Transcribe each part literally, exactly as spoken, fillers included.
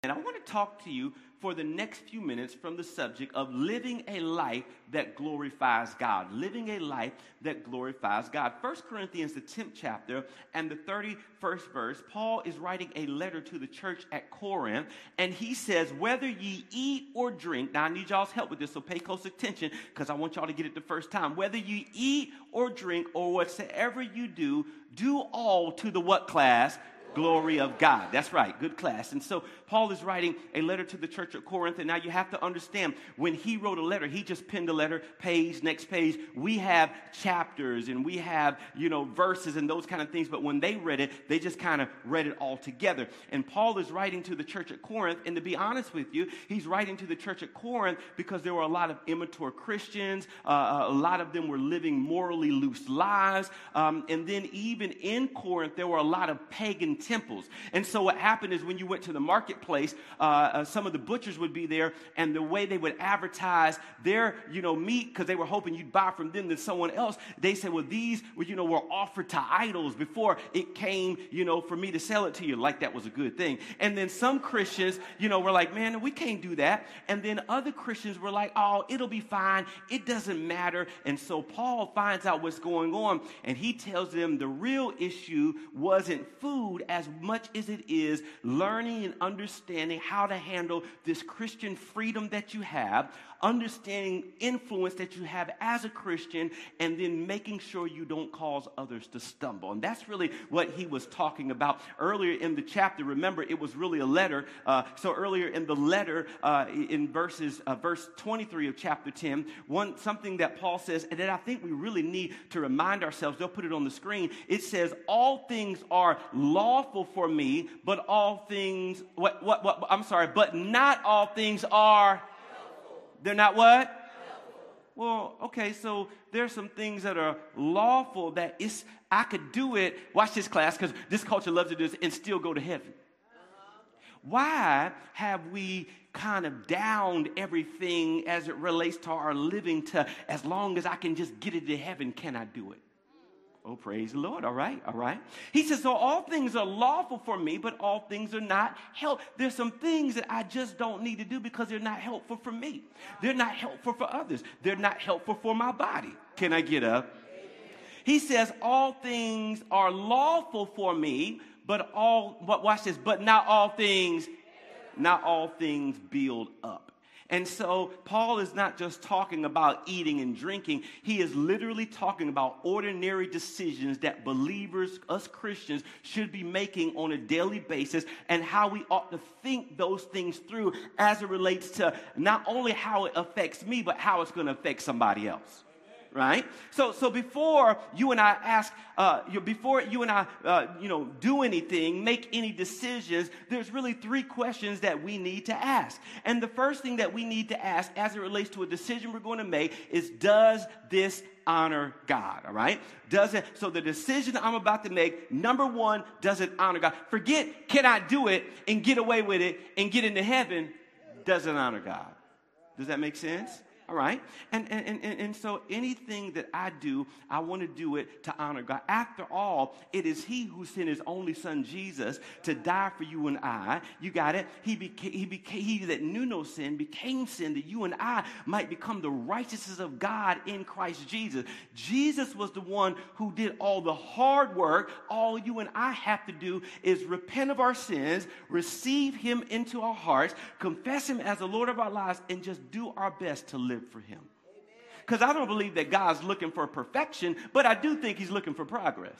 And I want to talk to you for the next few minutes from the subject of living a life that glorifies God. Living a life that glorifies God. First Corinthians, the tenth chapter, and the thirty-first verse, Paul is writing a letter to the church at Corinth, and he says, whether ye eat or drink, now I need y'all's help with this, so pay close attention, because I want y'all to get it the first time. Whether you eat or drink or whatsoever you do, do all to the what class? Glory of God. That's right. Good class. And so Paul is writing a letter to the church at Corinth. And now you have to understand, when he wrote a letter, he just penned a letter, page, next page. We have chapters and we have, you know, verses and those kind of things. But when they read it, they just kind of read it all together. And Paul is writing to the church at Corinth. And to be honest with you, he's writing to the church at Corinth because there were a lot of immature Christians. Uh, a lot of them were living morally loose lives. Um, and then even in Corinth, there were a lot of pagan temples. And so what happened is when you went to the marketplace, uh, uh, some of the butchers would be there, and the way they would advertise their, you know, meat, because they were hoping you'd buy from them than someone else, they said, well, these, were, you know, were offered to idols before it came, you know, for me to sell it to you, like that was a good thing. And then some Christians, you know, were like, man, we can't do that. And then other Christians were like, oh, it'll be fine. It doesn't matter. And so Paul finds out what's going on, and he tells them the real issue wasn't food as much as it is learning and understanding how to handle this Christian freedom that you have, understanding influence that you have as a Christian, and then making sure you don't cause others to stumble. And that's really what he was talking about earlier in the chapter. Remember, it was really a letter. Uh, so earlier in the letter, uh, in verses, uh, verse twenty-three of chapter ten, one something that Paul says, and that I think we really need to remind ourselves. They'll put it on the screen. It says, "All things are lawful for me, but all things, what, what, what? I'm sorry, but not all things are." They're not what? Well, okay, so there's some things that are lawful that it's, I could do it, watch this class, because this culture loves to do this, and still go to heaven. Uh-huh. Why have we kind of downed everything as it relates to our living to, as long as I can just get it to heaven, can I do it? Oh, praise the Lord. All right. All right. He says, so all things are lawful for me, but all things are not helpful. There's some things that I just don't need to do because they're not helpful for me. They're not helpful for others. They're not helpful for my body. Can I get up? He says, all things are lawful for me, but all, watch this, but not all things, not all things build up. And so Paul is not just talking about eating and drinking. He is literally talking about ordinary decisions that believers, us Christians, should be making on a daily basis, and how we ought to think those things through as it relates to not only how it affects me, but how it's going to affect somebody else. Right? So, so before you and I ask, uh, you, before you and I, uh, you know, do anything, make any decisions, there's really three questions that we need to ask. And the first thing that we need to ask as it relates to a decision we're going to make is, does this honor God? All right? Does it? So the decision I'm about to make, number one, does it honor God? Forget, can I do it and get away with it and get into heaven? Does it honor God? Does that make sense? All right. And, and, and, and so anything that I do, I want to do it to honor God. After all, it is he who sent his only son, Jesus, to die for you and I. You got it? He became, he became, he that knew no sin became sin, that you and I might become the righteousness of God in Christ Jesus. Jesus was the one who did all the hard work. All you and I have to do is repent of our sins, receive him into our hearts, confess him as the Lord of our lives, and just do our best to live for him. Because I don't believe that God's looking for perfection, but I do think he's looking for progress.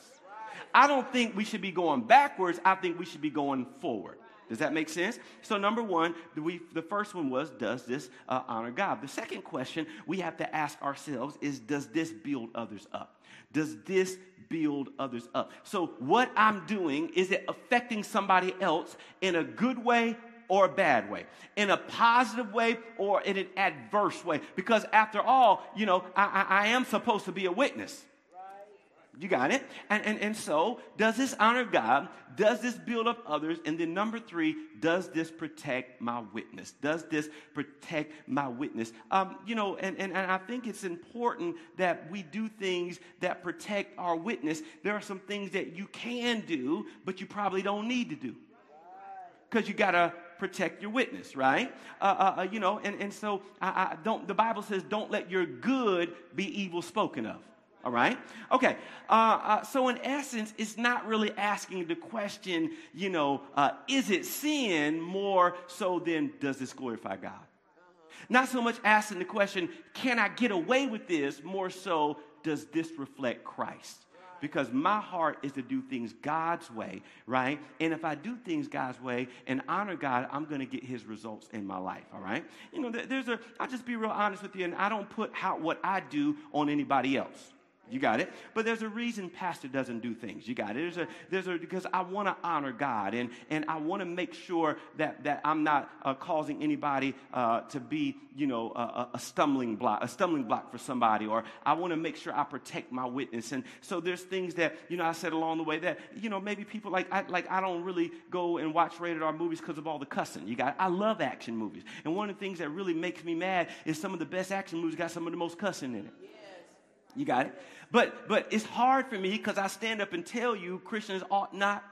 I don't think we should be going backwards. I think we should be going forward. Does that make sense? So number one, we, the first one was, does this uh, honor God? The second question we have to ask ourselves is, does this build others up? Does this build others up? So what I'm doing, is it affecting somebody else in a good way or a bad way, in a positive way or in an adverse way? Because after all, you know, I, I, I am supposed to be a witness. You got it? And, and, and so, does this honor God? Does this build up others? And then number three, does this protect my witness? Does this protect my witness? Um, you know, and, and, and I think it's important that we do things that protect our witness. There are some things that you can do, but you probably don't need to do. Because you got to protect your witness, right? Uh, uh, uh, you know, and, and so I, I don't, the Bible says, don't let your good be evil spoken of. All right? Okay. Uh, uh, so in essence, it's not really asking the question, you know, uh, is it sin more so than does this glorify God? Uh-huh. Not so much asking the question, can I get away with this? More so, does this reflect Christ? Because my heart is to do things God's way, right? And if I do things God's way and honor God, I'm going to get his results in my life, all right? You know, there's a, I'll just be real honest with you, and I don't put how, what I do on anybody else. You got it? But there's a reason pastor doesn't do things. You got it? There's a, there's a, because I want to honor God, and, and I want to make sure that, that I'm not uh, causing anybody uh, to be, you know, a, a stumbling block, a stumbling block for somebody, or I want to make sure I protect my witness. And so there's things that, you know, I said along the way that, you know, maybe people like, I, like I don't really go and watch rated R movies because of all the cussing. You got it? I love action movies. And one of the things that really makes me mad is some of the best action movies got some of the most cussing in it. You got it? But but it's hard for me because I stand up and tell you Christians ought not.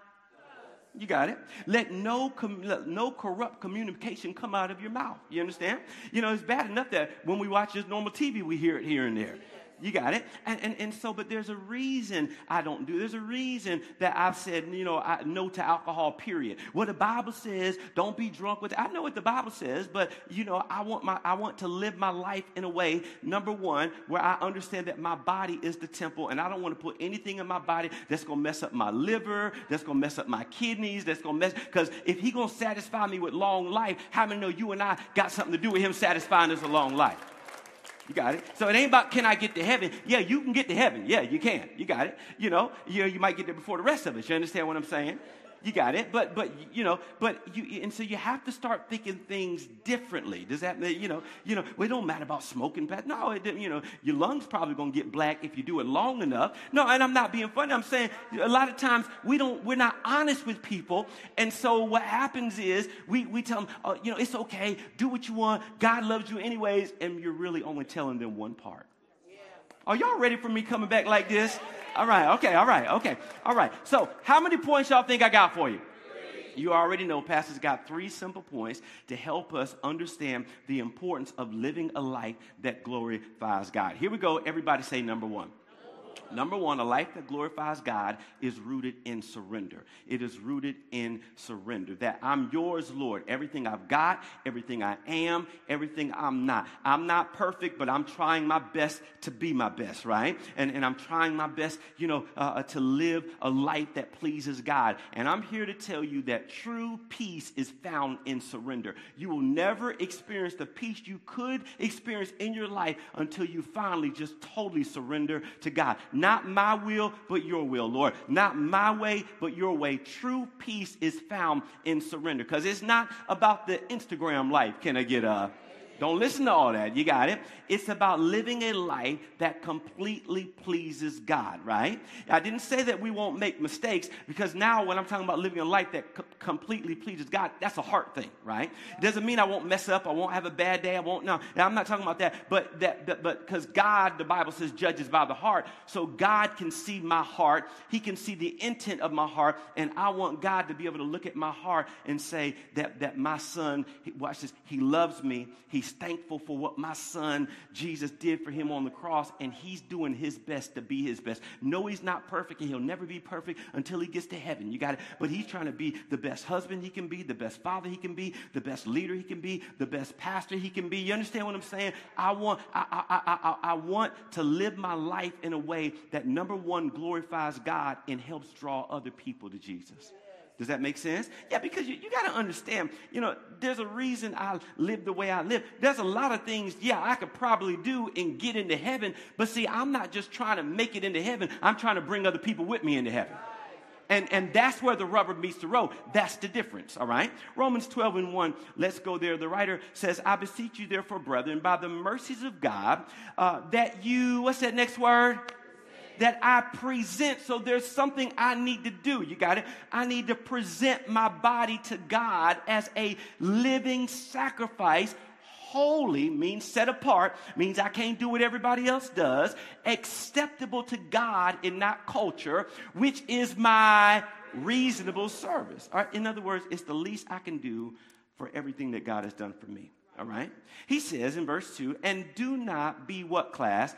You got it? Let no com- let no corrupt communication come out of your mouth. You understand? You know, it's bad enough that when we watch just normal T V, we hear it here and there. You got it? And, and and so, but there's a reason I don't do. There's a reason that I've said, you know, I, no to alcohol, period. What the Bible says, don't be drunk with it. I know what the Bible says, but, you know, I want my I want to live my life in a way, number one, where I understand that my body is the temple, and I don't want to put anything in my body that's going to mess up my liver, that's going to mess up my kidneys, that's going to mess, because if he's going to satisfy me with long life, how many know you and I got something to do with him satisfying us a long life? You got it? So it ain't about can I get to heaven. Yeah, you can get to heaven. Yeah, you can. You got it? You know, you, you might get there before the rest of us. You understand what I'm saying? You got it? But, but you know, but you, and so you have to start thinking things differently. Does that mean, you know, you know, well, it don't matter about smoking, Pat. No, it didn't, you know, your lungs probably going to get black if you do it long enough. No, and I'm not being funny. I'm saying a lot of times we don't, we're not honest with people. And so what happens is we, we tell them, oh, you know, it's okay. Do what you want. God loves you anyways. And you're really only telling them one part. Are y'all ready for me coming back like this? All right, okay, all right, okay, all right. So how many points y'all think I got for you? Three. You already know Pastor's got three simple points to help us understand the importance of living a life that glorifies God. Here we go. Everybody say number one. Number one, a life that glorifies God is rooted in surrender. It is rooted in surrender. That I'm yours, Lord. Everything I've got, everything I am, everything I'm not. I'm not perfect, but I'm trying my best to be my best, right? And, and I'm trying my best, you know, uh, to live a life that pleases God. And I'm here to tell you that true peace is found in surrender. You will never experience the peace you could experience in your life until you finally just totally surrender to God. Not my will, but your will, Lord. Not my way, but your way. True peace is found in surrender. Because it's not about the Instagram life. Can I get a... Don't listen to all that. You got it? It's about living a life that completely pleases God, right? I didn't say that we won't make mistakes, because now when I'm talking about living a life that co- completely pleases God, that's a heart thing, right? It doesn't mean I won't mess up. I won't have a bad day. I won't, no. I'm not talking about that. But that, that but because God, the Bible says, judges by the heart. So God can see my heart. He can see the intent of my heart. And I want God to be able to look at my heart and say that, that my son, watch this, he loves me. He's thankful for what my son Jesus did for him on the cross, and he's doing his best to be his best. No, he's not perfect, and he'll never be perfect until he gets to heaven. You got it? But he's trying to be the best husband he can be, the best father he can be, the best leader he can be, the best pastor he can be. You understand what I'm saying? I want, I, I, I, I, I want to live my life in a way that, number one, glorifies God and helps draw other people to Jesus. Does that make sense? Yeah, because you, you got to understand, you know, there's a reason I live the way I live. There's a lot of things, yeah, I could probably do and get into heaven. But see, I'm not just trying to make it into heaven. I'm trying to bring other people with me into heaven. And, and that's where the rubber meets the road. That's the difference, all right? Romans twelve and one, let's go there. The writer says, I beseech you therefore, brethren, by the mercies of God, uh, that you, what's that next word? That I present. So there's something I need to do. You got it? I need to present my body to God as a living sacrifice. Holy means set apart, means I can't do what everybody else does. Acceptable to God in that culture, which is my reasonable service. All right? In other words, it's the least I can do for everything that God has done for me. All right? He says in verse two, and do not be what class?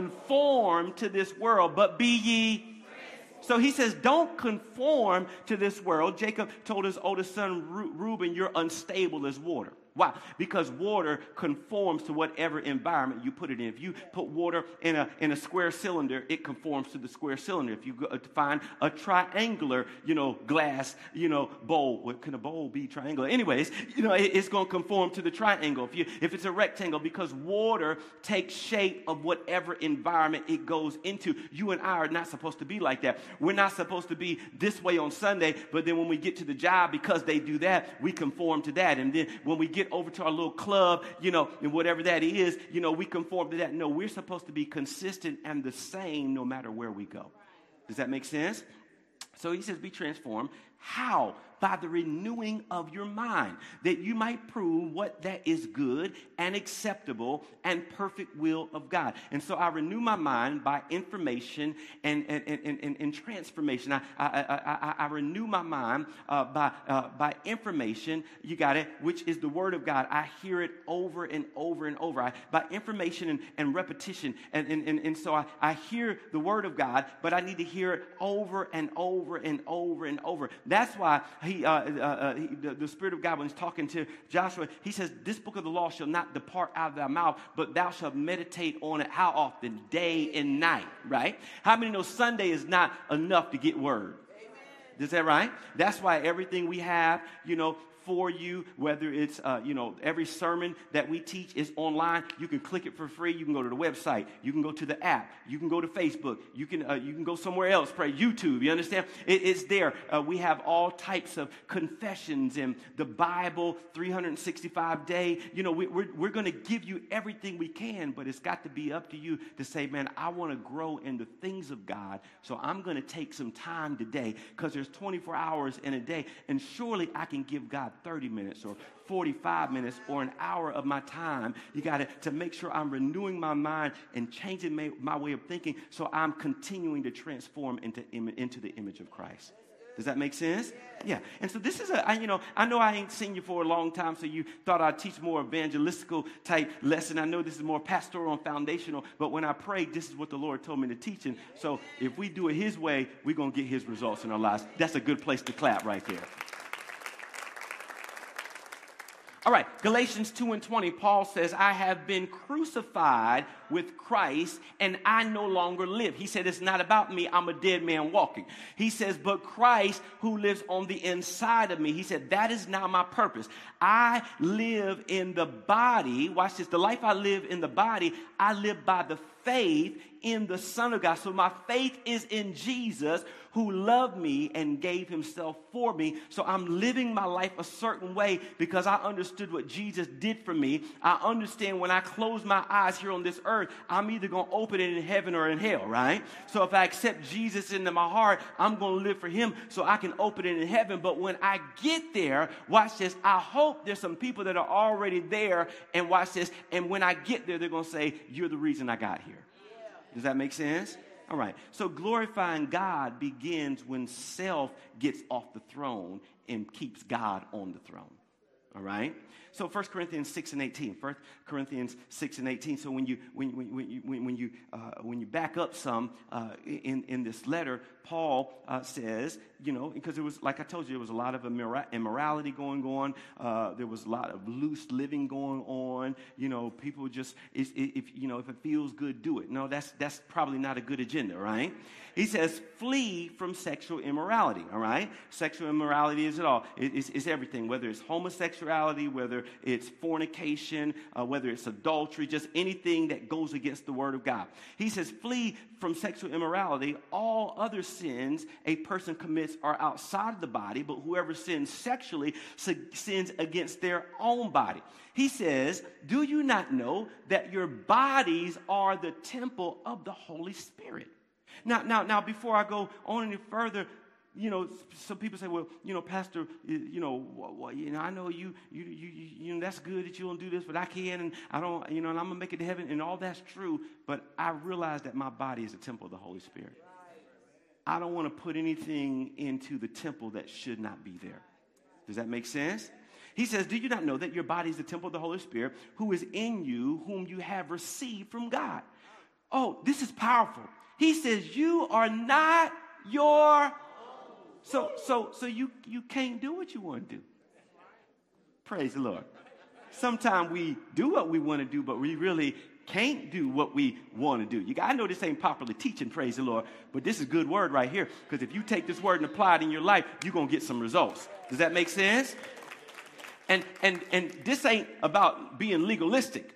Conform to this world, but be ye. So he says, don't conform to this world. Jacob told his oldest son, Reuben, you're unstable as water. Why? Because water conforms to whatever environment you put it in. If you put water in a in a square cylinder, it conforms to the square cylinder. If you go to find a triangular, you know, glass, you know, bowl, what can a bowl be triangular? Anyways, you know, it, it's going to conform to the triangle. If you if it's a rectangle, because water takes shape of whatever environment it goes into. You and I are not supposed to be like that. We're not supposed to be this way on Sunday, but then when we get to the job, because they do that, we conform to that. And then when we get over to our little club, you know, and whatever that is, you know, we conform to that. No, we're supposed to be consistent and the same no matter where we go. Does that make sense? So he says, be transformed. How? By the renewing of your mind, that you might prove what that is good and acceptable and perfect will of God. And so I renew my mind by information and, and, and, and, and transformation. I, I, I, I renew my mind uh, by, uh, by information, you got it, which is the word of God. I hear it over and over and over. I, by information and, and repetition. And, and, and, and so I, I hear the word of God, but I need to hear it over and over and over and over. That's why he He, uh, uh, he, the, the Spirit of God, when he's talking to Joshua, he says, this book of the law shall not depart out of thy mouth, but thou shalt meditate on it. How often? Day and night, right? How many know Sunday is not enough to get word? Amen. Is that right? That's why everything we have, you know, for you, whether it's, uh, you know, every sermon that we teach is online. You can click it for free. You can go to the website. You can go to the app. You can go to Facebook. You can uh, you can go somewhere else, pray, YouTube. You understand? It, it's there. Uh, we have all types of confessions and the Bible, three hundred sixty-five day. You know, we, we're, we're going to give you everything we can, but it's got to be up to you to say, man, I want to grow in the things of God, so I'm going to take some time today because there's twenty-four hours in a day, and surely I can give God thirty minutes or forty-five minutes or an hour of my time. You got it, to make sure I'm renewing my mind and changing my, my way of thinking, so I'm continuing to transform into, into the image of Christ. Does that make sense? Yeah. And so this is a, I, you know, I know I ain't seen you for a long time, so you thought I'd teach more evangelistical type lesson. I know this is more pastoral and foundational, but when I prayed, this is what the Lord told me to teach. And so if we do it his way, we're going to get his results in our lives. That's a good place to clap right there. All right, Galatians two and twenty, Paul says, I have been crucified with Christ, and I no longer live. He said, it's not about me. I'm a dead man walking. He says, but Christ who lives on the inside of me, he said, that is now my purpose. I live in the body. Watch this. The life I live in the body, I live by the faith in the Son of God. So my faith is in Jesus, who loved me and gave himself for me. So I'm living my life a certain way because I understood what Jesus did for me. I understand when I close my eyes here on this earth, I'm either going to open it in heaven or in hell, right? So if I accept Jesus into my heart, I'm going to live for him so I can open it in heaven. But when I get there, watch this, I hope there's some people that are already there, and watch this, and when I get there, they're going to say, you're the reason I got here. Does that make sense? All right. So glorifying God begins when self gets off the throne and keeps God on the throne. All right. So First Corinthians six and eighteen. First Corinthians six and eighteen. So when you when when when you when you uh, when you back up some uh, in in this letter, Paul uh, says, you know, because it was, like I told you, there was a lot of immorality going on. Uh, there was a lot of loose living going on. You know, people just, if, if you know, if it feels good, do it. No, that's that's probably not a good agenda, right? He says, flee from sexual immorality, all right? Sexual immorality is it all. It, it's, it's everything, whether it's homosexuality, whether it's fornication, uh, whether it's adultery, just anything that goes against the word of God. He says, flee from sexual immorality. All other sins a person commits are outside of the body, but whoever sins sexually sins against their own body. He says, do you not know that your bodies are the temple of the Holy Spirit? Now, now, now, before I go on any further, you know, some people say, well, you know, Pastor, you know, well, you know, I know you, you, you, you know, that's good that you don't do this, but I can, and I don't, you know, and I'm gonna make it to heaven, and all that's true. But I realize that my body is a temple of the Holy Spirit. I don't want to put anything into the temple that should not be there. Does that make sense? He says, do you not know that your body is the temple of the Holy Spirit who is in you, whom you have received from God? Oh, this is powerful. He says, you are not your... So, so, so you, you can't do what you want to do. Praise the Lord. Sometimes we do what we want to do, but we really can't do what we want to do. You got, I know this ain't popular teaching, praise the Lord, but this is good word right here, because if you take this word and apply it in your life, you're going to get some results. Does that make sense? And, and, and this ain't about being legalistic.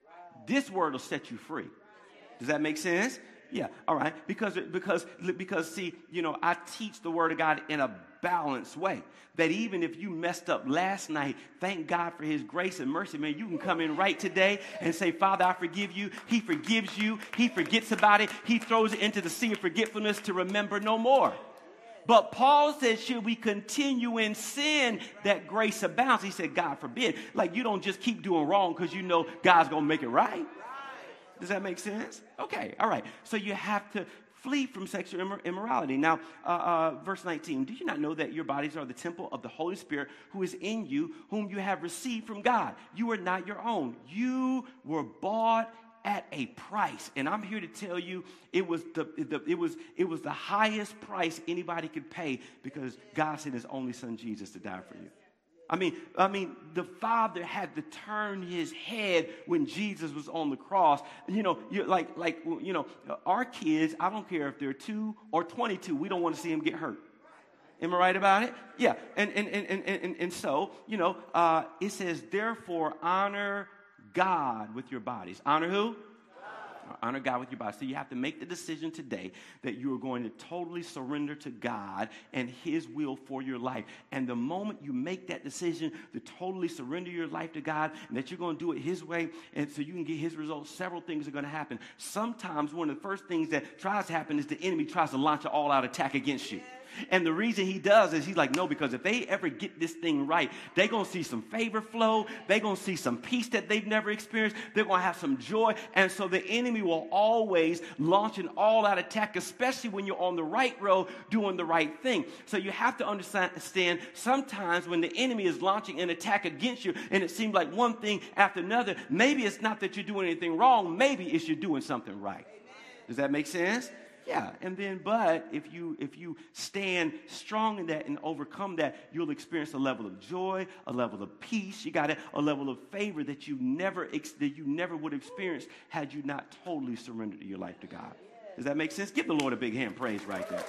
This word will set you free. Does that make sense? Yeah, all right. Because, because, because, see, you know, I teach the word of God in a balanced way. That even if you messed up last night, thank God for his grace and mercy, man. You can come in right today and say, Father, I forgive you. He forgives you. He forgets about it. He throws it into the sea of forgetfulness to remember no more. But Paul said, should we continue in sin that grace abounds? He said, God forbid. Like, you don't just keep doing wrong because you know God's going to make it right. Does that make sense? Okay, all right. So you have to flee from sexual immor- immorality. Now, uh, uh, verse nineteen, do you not know that your bodies are the temple of the Holy Spirit who is in you, whom you have received from God? You are not your own. You were bought at a price. And I'm here to tell you it was the, the it was it was the highest price anybody could pay, because God sent his only son Jesus to die for you. I mean, I mean, the Father had to turn his head when Jesus was on the cross. You know, you're like, like, you know, our kids, I don't care if they're two or twenty-two, we don't want to see them get hurt. Am I right about it? Yeah. And and and and and, and so, you know, uh, it says, therefore, honor God with your bodies. Honor who? Honor God with your body. So you have to make the decision today that you are going to totally surrender to God and his will for your life. And the moment you make that decision to totally surrender your life to God, and that you're going to do it his way, and so you can get his results, several things are going to happen. Sometimes one of the first things that tries to happen is the enemy tries to launch an all-out attack against you. And the reason he does is he's like, no, because if they ever get this thing right, they're going to see some favor flow. They're going to see some peace that they've never experienced. They're going to have some joy. And so the enemy will always launch an all-out attack, especially when you're on the right road doing the right thing. So you have to understand, sometimes when the enemy is launching an attack against you and it seems like one thing after another, maybe it's not that you're doing anything wrong. Maybe it's you're doing something right. Does that make sense? Yeah, and then, but if you if you stand strong in that and overcome that, you'll experience a level of joy, a level of peace. You got it, a level of favor that you never ex- that you never would have experienced had you not totally surrendered your life to God. Does that make sense? Give the Lord a big hand praise right there.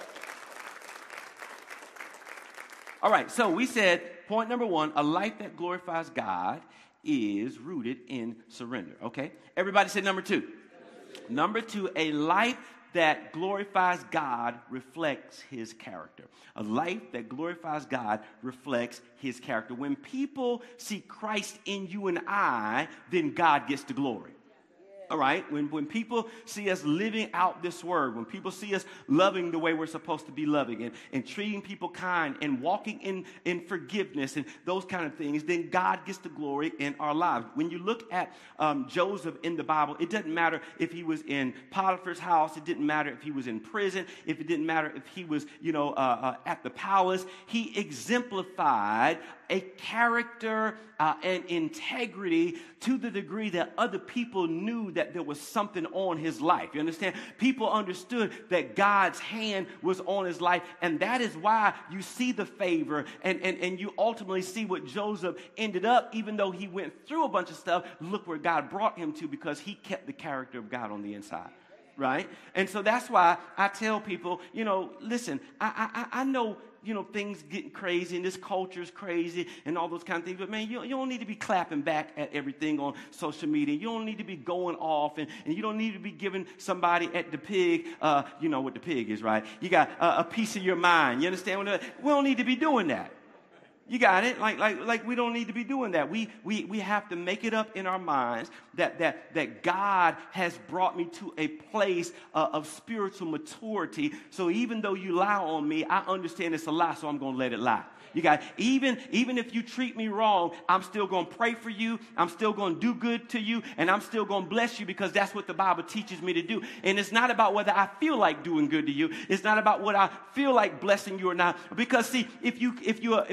All right, so we said point number one: a life that glorifies God is rooted in surrender. Okay, everybody say number two. Number two, a life that glorifies God reflects his character. A life that glorifies God reflects his character. When people see Christ in you and I, then God gets the glory. All right, when, when people see us living out this word, when people see us loving the way we're supposed to be loving, and, and treating people kind and walking in, in forgiveness and those kind of things, then God gets the glory in our lives. When you look at um, Joseph in the Bible, it doesn't matter if he was in Potiphar's house. It didn't matter if he was in prison. If it didn't matter if he was, you know, uh, uh, at the palace. He exemplified a character uh, and integrity to the degree that other people knew that there was something on his life. You understand? People understood that God's hand was on his life, and that is why you see the favor, and, and, and you ultimately see what Joseph ended up, even though he went through a bunch of stuff. Look where God brought him to, because he kept the character of God on the inside. Right? And so that's why I tell people, you know, listen, I I, I know, you know, things getting crazy and this culture is crazy and all those kind of things. But, man, you, you don't need to be clapping back at everything on social media. You don't need to be going off, and, and you don't need to be giving somebody at the pig, uh, you know what the pig is, right? You got uh, a piece of your mind. You understand? What we don't need to be doing that. You got it? Like, like, like we don't need to be doing that. We, we, we have to make it up in our minds that, that, that God has brought me to a place uh, of spiritual maturity. So even though you lie on me, I understand it's a lie, so I'm going to let it lie. You got it? Even, even if you treat me wrong, I'm still going to pray for you. I'm still going to do good to you, and I'm still going to bless you, because that's what the Bible teaches me to do. And it's not about whether I feel like doing good to you. It's not about what I feel like blessing you or not. Because see, if you if you if you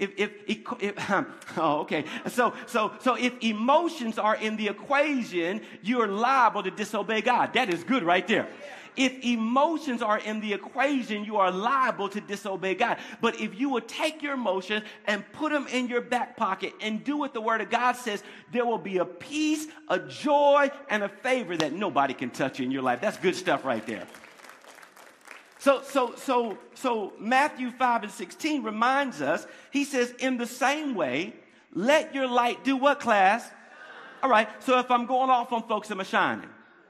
if, if, if, if oh, okay. So, so, so if emotions are in the equation, you're liable to disobey God. That is good right there. If emotions are in the equation, you are liable to disobey God. But if you would take your emotions and put them in your back pocket and do what the Word of God says, there will be a peace, a joy, and a favor that nobody can touch in your life. That's good stuff right there. So, so, so, so Matthew five and sixteen reminds us, he says, in the same way, let your light do what, class? All right, so if I'm going off on folks, am I shining?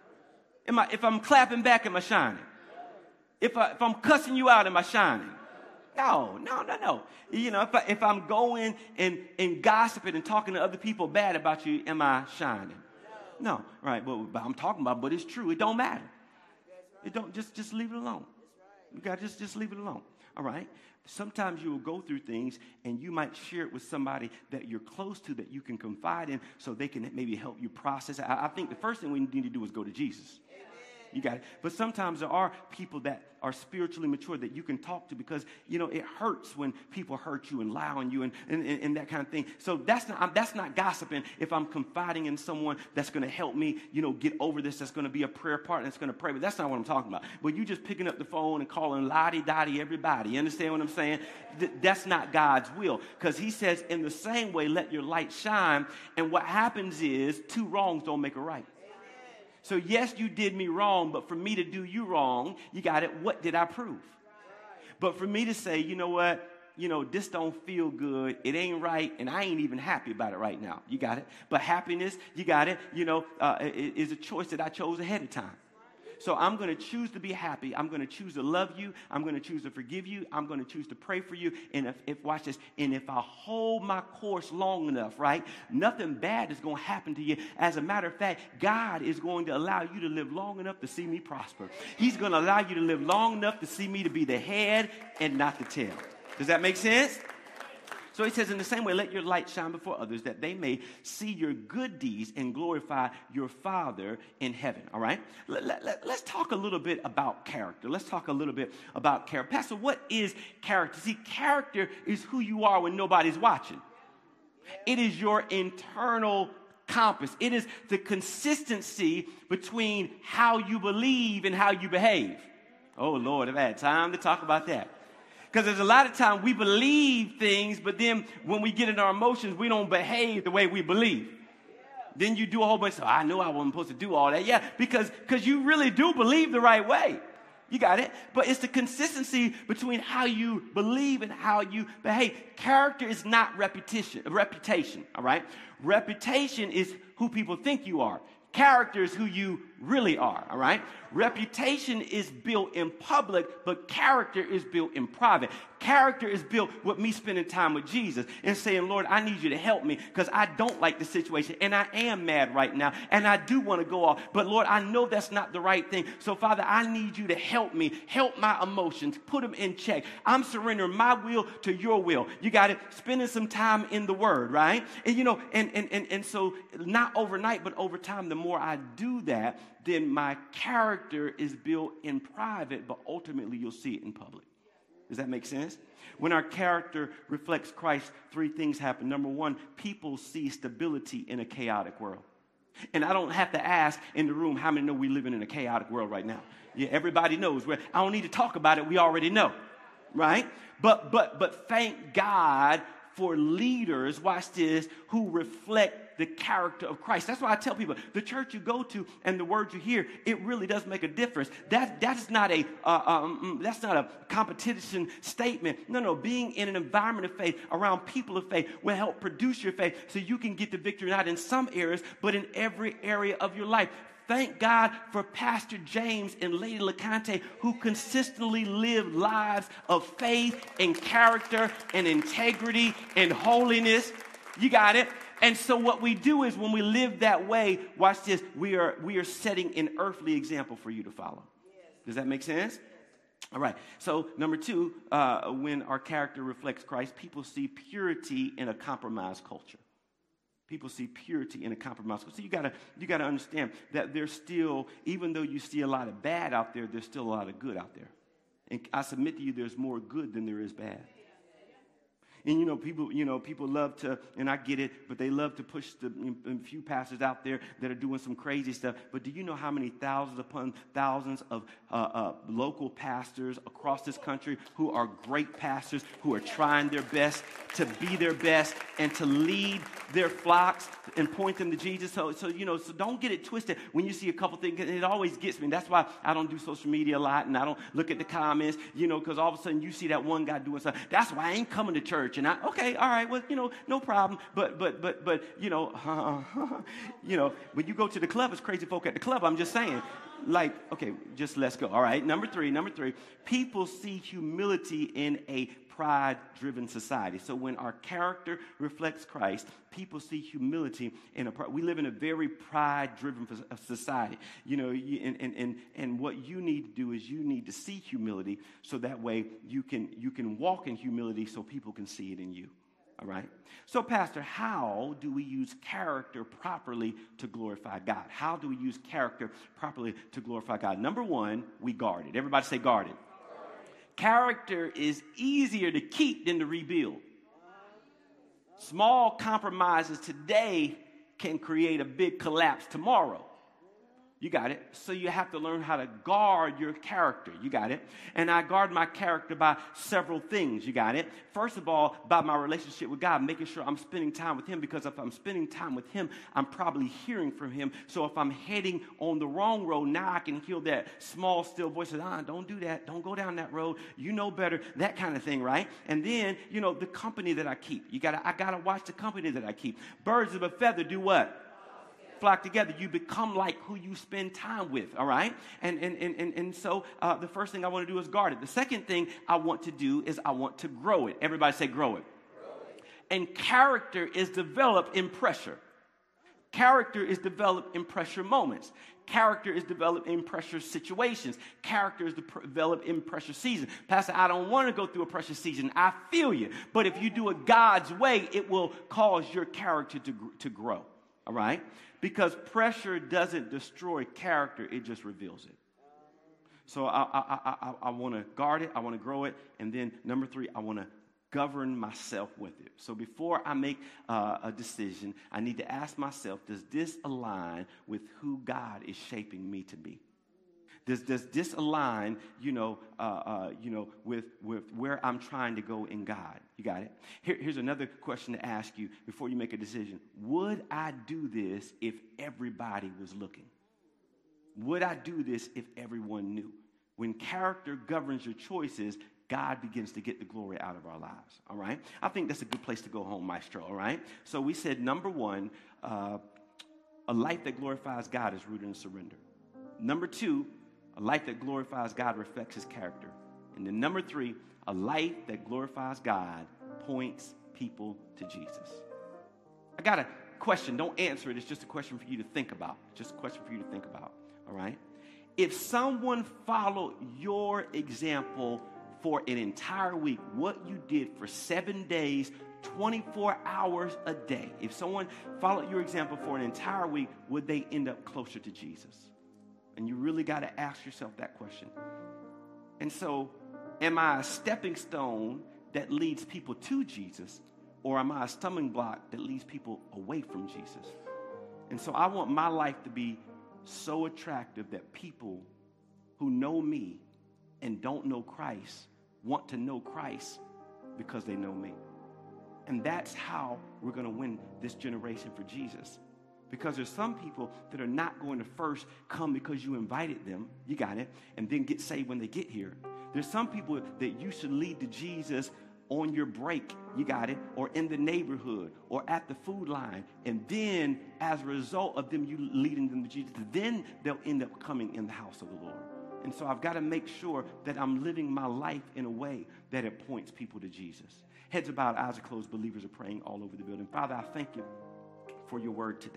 Am I, if I'm clapping back, am I shining? If, I, if I'm cussing you out, am I shining? No, no, no, no. You know, if, I, if I'm going and, and gossiping and talking to other people bad about you, am I shining? No, right, but, but I'm talking about, but it's true. It don't matter. It don't, just, just leave it alone. You got to just, just leave it alone, all right? Sometimes you will go through things and you might share it with somebody that you're close to that you can confide in so they can maybe help you process it. I, I think the first thing we need to do is go to Jesus. You got it. But sometimes there are people that are spiritually mature that you can talk to because, you know, it hurts when people hurt you and lie on you and, and, and that kind of thing. So that's not, that's not gossiping if I'm confiding in someone that's going to help me, you know, get over this, that's going to be a prayer partner, that's going to pray. But that's not what I'm talking about. But you just picking up the phone and calling lottie-dottie everybody. You understand what I'm saying? Th- that's not God's will. Because he says, in the same way, let your light shine. And what happens is two wrongs don't make a right. So, yes, you did me wrong, but for me to do you wrong, you got it, what did I prove? But for me to say, you know what, you know, this don't feel good, it ain't right, and I ain't even happy about it right now. You got it? But happiness, you got it, you know, uh, is a choice that I chose ahead of time. So I'm going to choose to be happy. I'm going to choose to love you. I'm going to choose to forgive you. I'm going to choose to pray for you. And if, if watch this, and if I hold my course long enough, right, nothing bad is going to happen to you. As a matter of fact, God is going to allow you to live long enough to see me prosper. He's going to allow you to live long enough to see me to be the head and not the tail. Does that make sense? So he says, in the same way, let your light shine before others that they may see your good deeds and glorify your Father in heaven. All right? Let, let, let, let's talk a little bit about character. Let's talk a little bit about character. Pastor, what is character? See, character is who you are when nobody's watching. It is your internal compass. It is the consistency between how you believe and how you behave. Oh, Lord, I've had time to talk about that. Because there's a lot of time we believe things, but then when we get in our emotions, we don't behave the way we believe. Yeah. Then you do a whole bunch of, oh, I knew I wasn't supposed to do all that. Yeah, because because you really do believe the right way. You got it? But it's the consistency between how you believe and how you behave. Character is not repetition, reputation, all right? Reputation is who people think you are. Character is who you really are, all right? Reputation is built in public, but character is built in private. Character is built with me spending time with Jesus and saying, Lord, I need you to help me because I don't like the situation and I am mad right now and I do want to go off. But Lord, I know that's not the right thing. So Father, I need you to help me, help my emotions, put them in check. I'm surrendering my will to your will. You got it? Spending some time in the word, right? And you know, and, and, and, and so not overnight, but over time, the more I do that, then my character is built in private, but ultimately you'll see it in public. Does that make sense? When our character reflects Christ, three things happen. Number one, people see stability in a chaotic world. And I don't have to ask in the room how many know we're living in a chaotic world right now. Yeah, everybody knows. I don't need to talk about it. We already know, right? But but but thank God for leaders, watch this, who reflect the character of Christ. That's why I tell people, the church you go to and the words you hear, it really does make a difference. That, that's not a uh, um, that's not a competition statement. No, no, being in an environment of faith, around people of faith, will help produce your faith so you can get the victory not in some areas, but in every area of your life. Thank God for Pastor James and Lady LeConte, who consistently live lives of faith and character and integrity and holiness. You got it? And so what we do is when we live that way, watch this, we are we are setting an earthly example for you to follow. Does that make sense? All right. So number two, uh, when our character reflects Christ, people see purity in a compromised culture. People see purity in a compromised culture. So you gotta you gotta understand that there's still, even though you see a lot of bad out there, there's still a lot of good out there. And I submit to you, there's more good than there is bad. And, you know, people, you know, people love to, and I get it, but they love to push the a few pastors out there that are doing some crazy stuff. But do you know how many thousands upon thousands of uh, uh, local pastors across this country who are great pastors, who are trying their best to be their best and to lead their flocks and point them to Jesus? So, so you know, so don't get it twisted when you see a couple things. And it always gets me. And that's why I don't do social media a lot, and I don't look at the comments, you know, because all of a sudden you see that one guy doing something. That's why I ain't coming to church. And I, okay, all right, well, you know, no problem. But, but, but, but, you know, uh, you know, when you go to the club, it's crazy folk at the club. I'm just saying, like, okay, just let's go. All right, number three, number three, people see humility in a pride-driven society. So when our character reflects Christ, people see humility in a pride. We live in a very pride-driven society. You know, and, and, and, and what you need to do is you need to see humility so that way you can, you can walk in humility so people can see it in you. All right? So, Pastor, how do we use character properly to glorify God? How do we use character properly to glorify God? Number one, we guard it. Everybody say guard it. Character is easier to keep than to rebuild. Small compromises today can create a big collapse tomorrow. You got it. So you have to learn how to guard your character. You got it. And I guard my character by several things. You got it. First of all, by my relationship with God, making sure I'm spending time with him, because if I'm spending time with him, I'm probably hearing from him. So if I'm heading on the wrong road, now I can hear that small, still voice that, ah, don't do that. Don't go down that road. You know better. That kind of thing, right? And then, you know, the company that I keep. You gotta, I got to watch the company that I keep. Birds of a feather do what? Flock together. You become like who you spend time with, all right? And and and and, and so uh, the first thing I want to do is guard it. The second thing I want to do is I want to grow it. Everybody say grow it. Grow it. And character is developed in pressure. Character is developed in pressure moments. Character is developed in pressure situations. Character is de- developed in pressure seasons. Pastor, I don't want to go through a pressure season. I feel you. But if you do it God's way, it will cause your character to, to grow, all right? Because pressure doesn't destroy character, it just reveals it. So I, I, I, I, I want to guard it, I want to grow it, and then number three, I want to govern myself with it. So before I make uh, a decision, I need to ask myself, does this align with who God is shaping me to be? Does, does this align, you know, uh, uh, you know, with, with where I'm trying to go in God? You got it? Here, here's another question to ask you before you make a decision. Would I do this if everybody was looking? Would I do this if everyone knew? When character governs your choices, God begins to get the glory out of our lives, all right? I think that's a good place to go home, Maestro, all right? So we said, number one, uh, a life that glorifies God is rooted in surrender. Number two, a life that glorifies God reflects his character. And then number three, a life that glorifies God points people to Jesus. I got a question. Don't answer it. It's just a question for you to think about. Just a question for you to think about, all right? If someone followed your example for an entire week, what you did for seven days, twenty-four hours a day, if someone followed your example for an entire week, would they end up closer to Jesus? And you really got to ask yourself that question. And so, am I a stepping stone that leads people to Jesus, or am I a stumbling block that leads people away from Jesus? And so I want my life to be so attractive that people who know me and don't know Christ want to know Christ because they know me. And that's how we're going to win this generation for Jesus. Because there's some people that are not going to first come because you invited them, you got it, and then get saved when they get here. There's some people that you should lead to Jesus on your break, you got it, or in the neighborhood, or at the food line. And then, as a result of them, you leading them to Jesus, then they'll end up coming in the house of the Lord. And so I've got to make sure that I'm living my life in a way that it points people to Jesus. Heads are bowed, eyes are closed, believers are praying all over the building. Father, I thank you for your word today.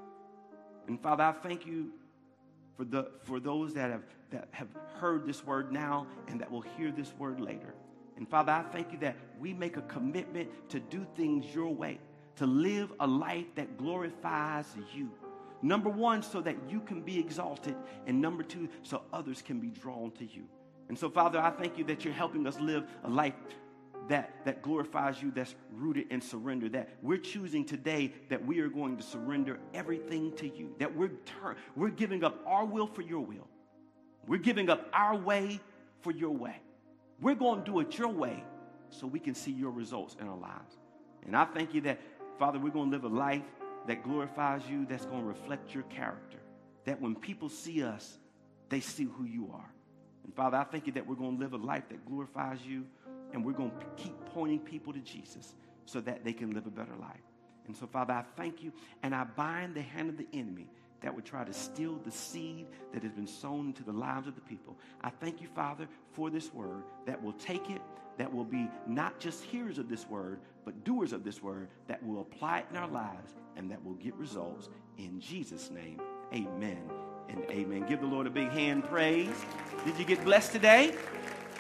And Father, I thank you for the for those that have that have heard this word now and that will hear this word later. And Father, I thank you that we make a commitment to do things your way, to live a life that glorifies you. Number one, so that you can be exalted, and number two, so others can be drawn to you. And so, Father, I thank you that you're helping us live a life that, that glorifies you, that's rooted in surrender, that we're choosing today that we are going to surrender everything to you, that we're, tur- we're giving up our will for your will. We're giving up our way for your way. We're going to do it your way so we can see your results in our lives. And I thank you that, Father, we're going to live a life that glorifies you, that's going to reflect your character, that when people see us, they see who you are. And Father, I thank you that we're going to live a life that glorifies you, and we're going to keep pointing people to Jesus so that they can live a better life. And so, Father, I thank you, and I bind the hand of the enemy that would try to steal the seed that has been sown into the lives of the people. I thank you, Father, for this word that will take it, that will be not just hearers of this word, but doers of this word, that will apply it in our lives and that will get results. In Jesus' name, amen and amen. Give the Lord a big hand praise. Did you get blessed today?